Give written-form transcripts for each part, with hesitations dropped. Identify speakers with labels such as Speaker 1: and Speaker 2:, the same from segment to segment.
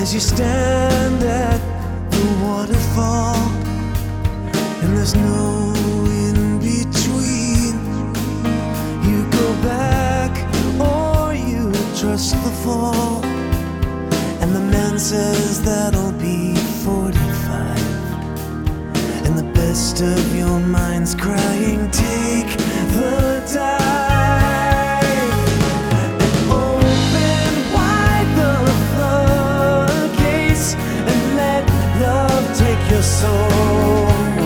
Speaker 1: as you stand at the waterfall, and there's no in between. You go back or you trust the fall, and the man says that'll be 45, and the best of your mind's crying, take the dive. Your soul,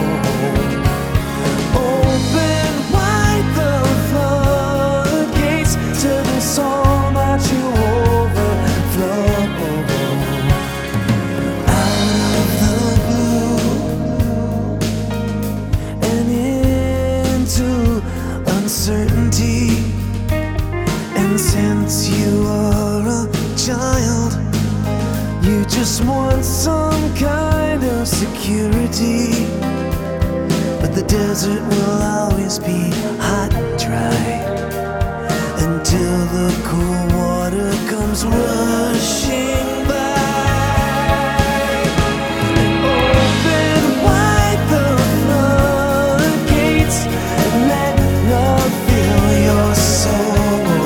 Speaker 1: open wide the floodgates to the soul that you overflow. Out of the blue and into uncertainty, and since you are a child, you just want some kind of security. But the desert will always be hot and dry until the cool water comes rushing by. Open wide the floodgates and let love fill your soul.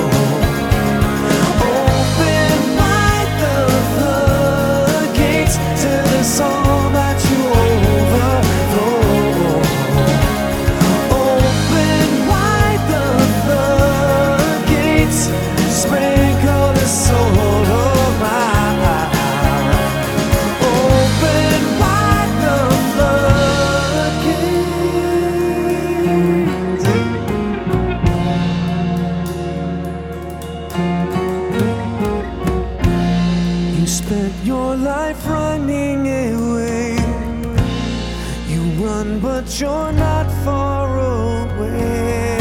Speaker 1: You spent your life running away. You run, but you're not far away.